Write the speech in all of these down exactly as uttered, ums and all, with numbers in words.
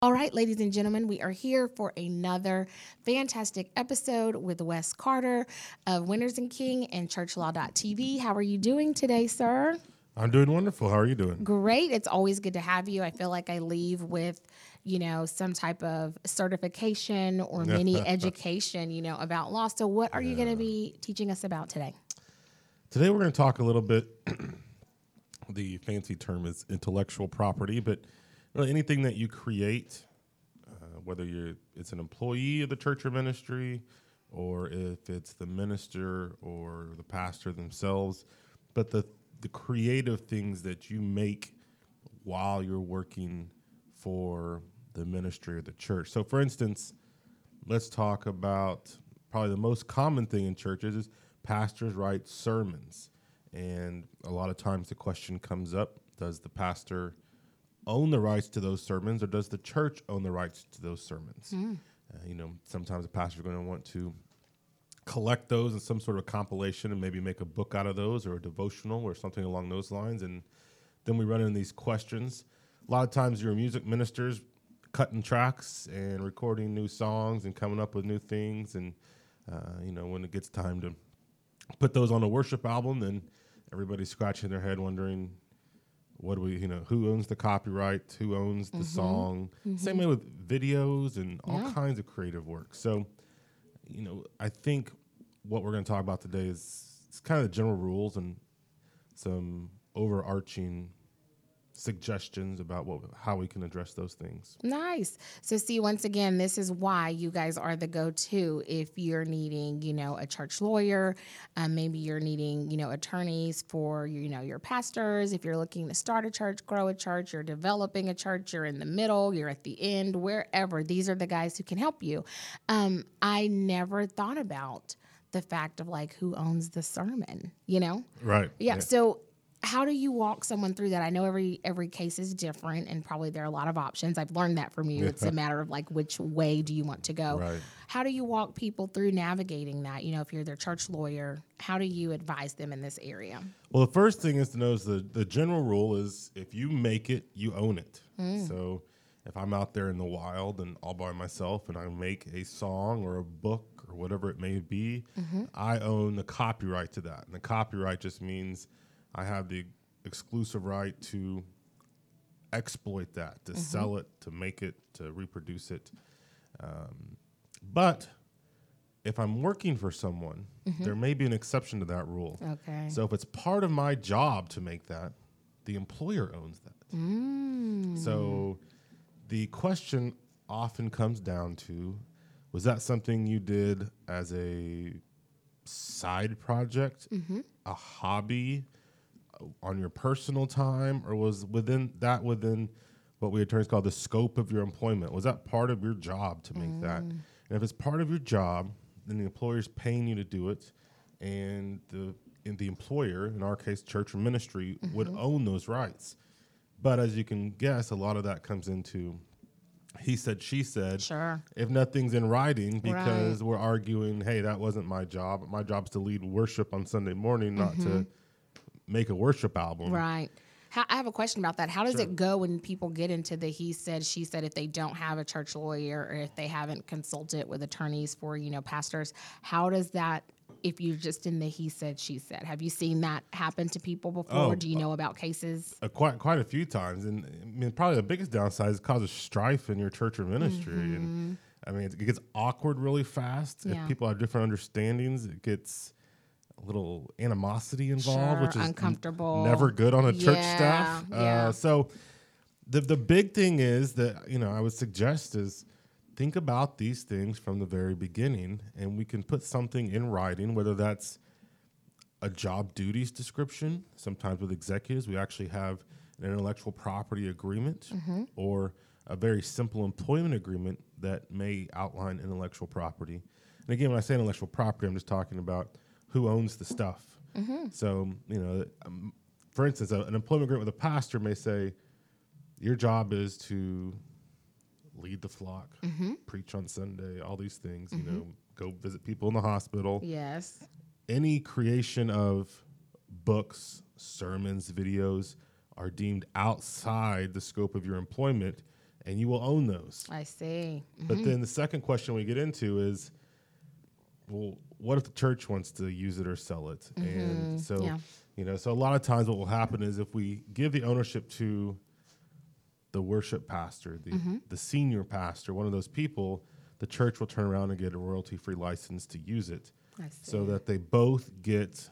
All right, ladies and gentlemen, we are here for another fantastic episode with Wes Carter of Winners and King and church law dot t v. How are you doing today, sir? I'm doing wonderful. How are you doing? Great. It's always good to have you. I feel like I leave with, you know, some type of certification or mini education, you know, about law. So what are you going to be teaching us about today? Today we're going to talk a little bit, the fancy term is intellectual property, but really anything that you create, uh, whether you're it's an employee of the church or ministry, or if it's the minister or the pastor themselves, but the the creative things that you make while you're working for the ministry or the church. So, for instance, let's talk about probably the most common thing in churches is pastors write sermons. And a lot of times the question comes up, does the pastor own the rights to those sermons, or does the church own the rights to those sermons? Mm. Uh, you know, sometimes a pastor is going to want to collect those in some sort of compilation and maybe make a book out of those, or a devotional or something along those lines. And then we run into these questions. A lot of times your music ministers cutting tracks and recording new songs and coming up with new things. And, uh, you know, when it gets time to put those on a worship album, then everybody's scratching their head wondering, what do we, you know, who owns the copyright? Who owns the mm-hmm. song? Mm-hmm. Same way with videos and all yeah. kinds of creative work. So, you know, I think what we're going to talk about today is it's kind of the general rules and some overarching suggestions about what how we can address those things. Nice. So see, once again, this is why you guys are the go-to if you're needing, you know, a church lawyer, um, maybe you're needing, you know, attorneys for, you know, your pastors. If you're looking to start a church, grow a church, you're developing a church, you're in the middle, you're at the end, wherever, these are the guys who can help you. Um, I never thought about the fact of like who owns the sermon, you know? Right. Yeah. yeah. So how do you walk someone through that? I know every every case is different, and probably there are a lot of options. I've learned that from you. It's a matter of like which way do you want to go. Right. How do you walk people through navigating that? You know, if you're their church lawyer, how do you advise them in this area? Well, the first thing is to know is the, the general rule is if you make it, you own it. Mm. So if I'm out there in the wild and all by myself and I make a song or a book or whatever it may be, mm-hmm. I own the copyright to that. And the copyright just means I have the exclusive right to exploit that, to mm-hmm. sell it, to make it, to reproduce it. Um, but if I'm working for someone, mm-hmm. there may be an exception to that rule. Okay. So if it's part of my job to make that, the employer owns that. Mm. So the question often comes down to, was that something you did as a side project, mm-hmm. a hobby, on your personal time, or was within that within what we attorneys call the scope of your employment? Was that part of your job to make mm. that? And if it's part of your job, then the employer's paying you to do it, and the in the employer, in our case, church or ministry, mm-hmm. would own those rights. But as you can guess, a lot of that comes into he said, she said. Sure. If nothing's in writing, because right. we're arguing, hey, that wasn't my job. My job's to lead worship on Sunday morning, not mm-hmm. to make a worship album. Right. How, I have a question about that. How does Sure. it go when people get into the he said, she said, if they don't have a church lawyer or if they haven't consulted with attorneys for, you know, pastors? How does that, if you're just in the he said, she said, have you seen that happen to people before? Oh, Do you know about cases? Uh, quite quite a few times. And I mean, probably the biggest downside is it causes strife in your church or ministry. Mm-hmm. And I mean, it gets awkward really fast. Yeah. If people have different understandings, it gets a little animosity involved, sure, which is uncomfortable. N- never good on a church yeah, staff. Yeah. Uh, so the the big thing is that, you know, I would suggest is think about these things from the very beginning, and we can put something in writing, whether that's a job duties description. Sometimes with executives, we actually have an intellectual property agreement mm-hmm. or a very simple employment agreement that may outline intellectual property. And again, when I say intellectual property, I'm just talking about who owns the stuff. Mm-hmm. So, you know, um, for instance, a, an employment agreement with a pastor may say, your job is to lead the flock, mm-hmm. preach on Sunday, all these things, mm-hmm. you know, go visit people in the hospital. Yes. Any creation of books, sermons, videos are deemed outside the scope of your employment, and you will own those. I see. Mm-hmm. But then the second question we get into is, well, what if the church wants to use it or sell it? Mm-hmm. And so, yeah. you know, so a lot of times what will happen is if we give the ownership to the worship pastor, the, mm-hmm. the senior pastor, one of those people, the church will turn around and get a royalty-free license to use it, so that they both get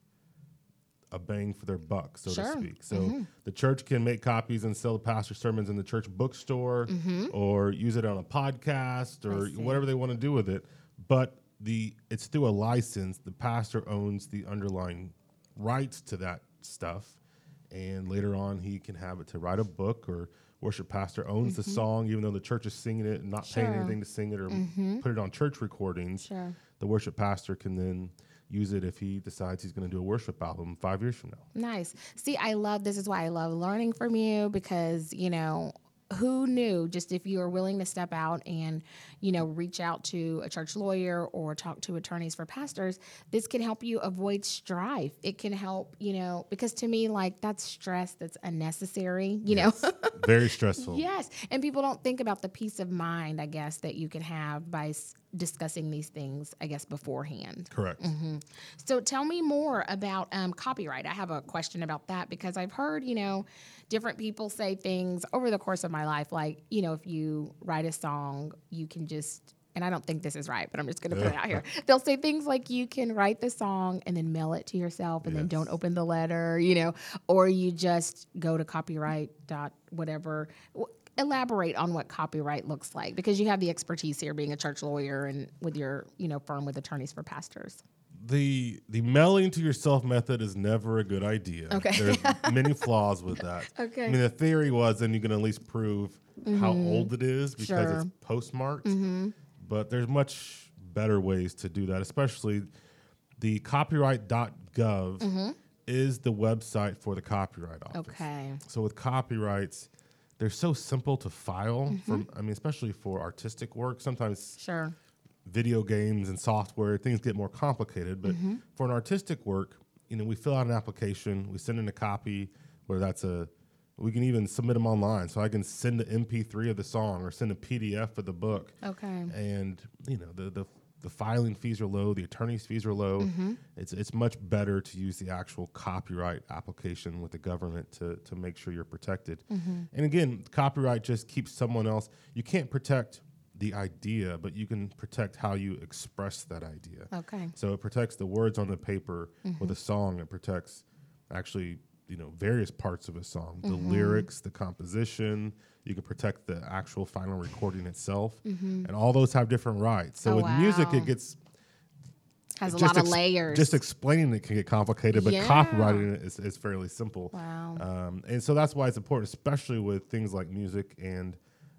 a bang for their buck, so sure. to speak. So mm-hmm. the church can make copies and sell the pastor's sermons in the church bookstore, mm-hmm. or use it on a podcast, or whatever they want to do with it. But the it's through a license. The pastor owns the underlying rights to that stuff, and later on he can have it to write a book, or worship pastor owns mm-hmm. the song, even though the church is singing it and not sure. paying anything to sing it or mm-hmm. put it on church recordings. Sure. The worship pastor can then use it if he decides he's going to do a worship album five years from now. Nice. See, I love, this is why I love learning from you, because, you know, who knew, just if you are willing to step out and, you know, reach out to a church lawyer or talk to attorneys for pastors, this can help you avoid strife. It can help, you know, because to me, like, that's stress that's unnecessary, you yes. know. Very stressful. Yes. And people don't think about the peace of mind, I guess, that you can have by s- discussing these things, I guess, beforehand. Correct. Mm-hmm. So tell me more about um, copyright. I have a question about that, because I've heard, you know, different people say things over the course of my life, like, you know, if you write a song, you can just, and I don't think this is right, but I'm just going to put it out here. They'll say things like you can write the song and then mail it to yourself and yes. then don't open the letter, you know, or you just go to copyright dot whatever. Elaborate on what copyright looks like, because you have the expertise here being a church lawyer and with your, you know, firm with attorneys for pastors. The the mailing to yourself method is never a good idea. Okay. There's many flaws with that. Okay. I mean, the theory was then you can at least prove mm-hmm. how old it is because sure. it's postmarked. Mm-hmm. But there's much better ways to do that, especially the copyright dot gov mm-hmm. is the website for the Copyright Office. Okay. So with copyrights, they're so simple to file. Mm-hmm. From I mean, especially for artistic work. Sometimes sure. video games and software, things get more complicated. But mm-hmm. for an artistic work, you know, we fill out an application, we send in a copy, where that's a, we can even submit them online. So I can send an M P three of the song or send a P D F of the book. Okay. And, you know, the the, the filing fees are low, the attorney's fees are low. Mm-hmm. It's it's much better to use the actual copyright application with the government to, to make sure you're protected. Mm-hmm. And again, copyright just keeps someone else, you can't protect the idea, but you can protect how you express that idea. Okay. So it protects the words on the paper mm-hmm. with a song. It protects actually, you know, various parts of a song, the mm-hmm. lyrics, the composition. You can protect the actual final recording itself, mm-hmm. and all those have different rights. So oh, with wow. music, it gets has a lot of ex- layers. Just explaining it can get complicated, but yeah. copywriting it is, is fairly simple. Wow. Um, and so that's why it's important, especially with things like music and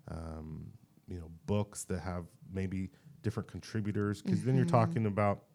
um, you know, books that have maybe different contributors, because mm-hmm. then you're talking about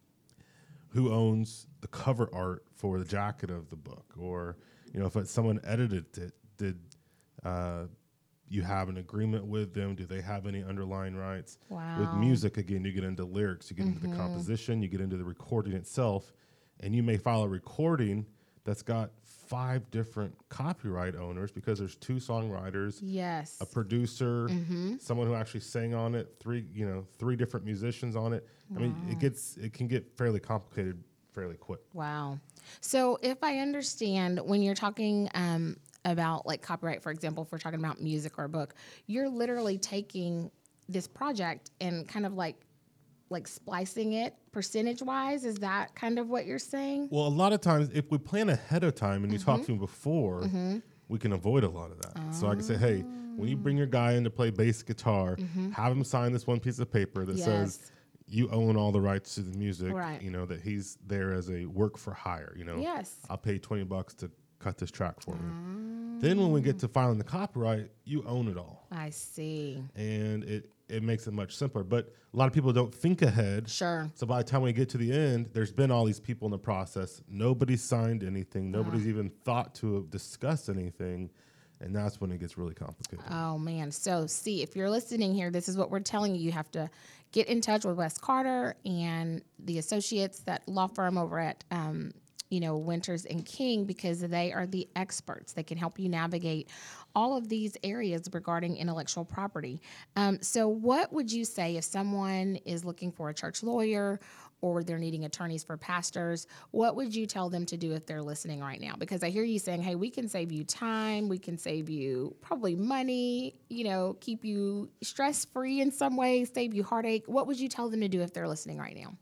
who owns the cover art for the jacket of the book, or, you know, if it's someone edited it, did uh, you have an agreement with them? Do they have any underlying rights? Wow. With music, again, you get into lyrics, you get mm-hmm. into the composition, you get into the recording itself, and you may file a recording that's got five different copyright owners, because there's two songwriters, yes, a producer, mm-hmm. someone who actually sang on it, three, you know, three different musicians on it. Wow. I mean, it gets, it can get fairly complicated fairly quick. Wow. So if I understand, when you're talking um, about like copyright, for example, if we're talking about music or a book, you're literally taking this project and kind of like like splicing it percentage wise. Is that kind of what you're saying? Well, a lot of times if we plan ahead of time and you mm-hmm. talk to them before, mm-hmm. we can avoid a lot of that. Oh. So I can say, hey, when you bring your guy in to play bass guitar, mm-hmm. have him sign this one piece of paper that yes. says you own all the rights to the music, right. you know, that he's there as a work for hire, you know. Yes. I'll pay twenty bucks to cut this track for me. Mm. Then when we get to filing the copyright, you own it all. I see. And it it makes it much simpler. But a lot of people don't think ahead. Sure. So by the time we get to the end, there's been all these people in the process. Nobody's signed anything. Nobody's uh. even thought to discuss anything. And that's when it gets really complicated. Oh, man. So, see, if you're listening here, this is what we're telling you. You have to get in touch with Wes Carter and the associates, that law firm over at, um, you know, Winters and King, because they are the experts. They can help you navigate all of these areas regarding intellectual property. Um, so what would you say if someone is looking for a church lawyer or they're needing attorneys for pastors? What would you tell them to do if they're listening right now? Because I hear you saying, hey, we can save you time, we can save you probably money, you know, keep you stress-free in some ways, save you heartache. What would you tell them to do if they're listening right now?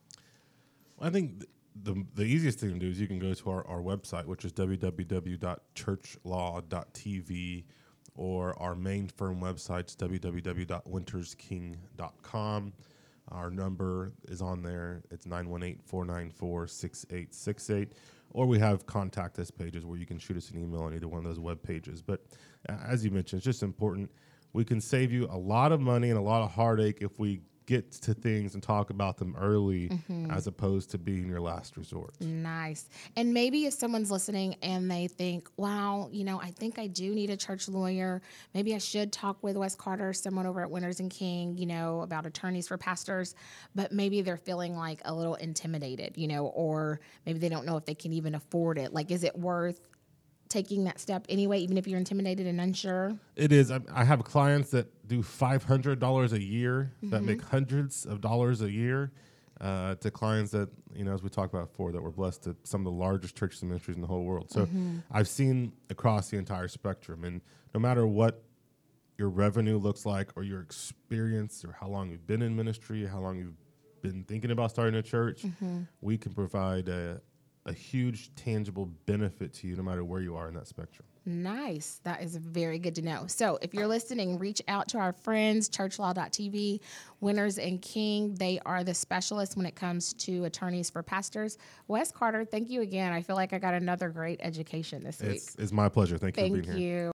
I think th- the the easiest thing to do is you can go to our, our website, which is w w w dot church law dot t v, or our main firm website's w w w dot winters king dot com. Our number is on there. It's nine one eight, four nine four, six eight six eight. Or we have contact us pages where you can shoot us an email on either one of those web pages. But uh, as you mentioned, it's just important. We can save you a lot of money and a lot of heartache if we get to things and talk about them early, mm-hmm. as opposed to being your last resort. Nice. And maybe if someone's listening and they think, wow, you know, I think I do need a church lawyer. Maybe I should talk with Wes Carter, someone over at Winters and King, you know, about attorneys for pastors, but maybe they're feeling like a little intimidated, you know, or maybe they don't know if they can even afford it. Like, is it worth taking that step anyway, even if you're intimidated and unsure? It is. I, I have clients that do five hundred dollars a year, mm-hmm. that make hundreds of dollars a year, uh, to clients that, you know, as we talked about before, that were blessed to some of the largest churches and ministries in the whole world. So mm-hmm. I've seen across the entire spectrum, and no matter what your revenue looks like or your experience or how long you've been in ministry, how long you've been thinking about starting a church, mm-hmm. we can provide a a huge tangible benefit to you no matter where you are in that spectrum. Nice. That is very good to know. So if you're listening, reach out to our friends, church law dot t v, Winters and King. They are the specialists when it comes to attorneys for pastors. Wes Carter, thank you again. I feel like I got another great education this week. It's, it's my pleasure. Thank you thank for being you. here.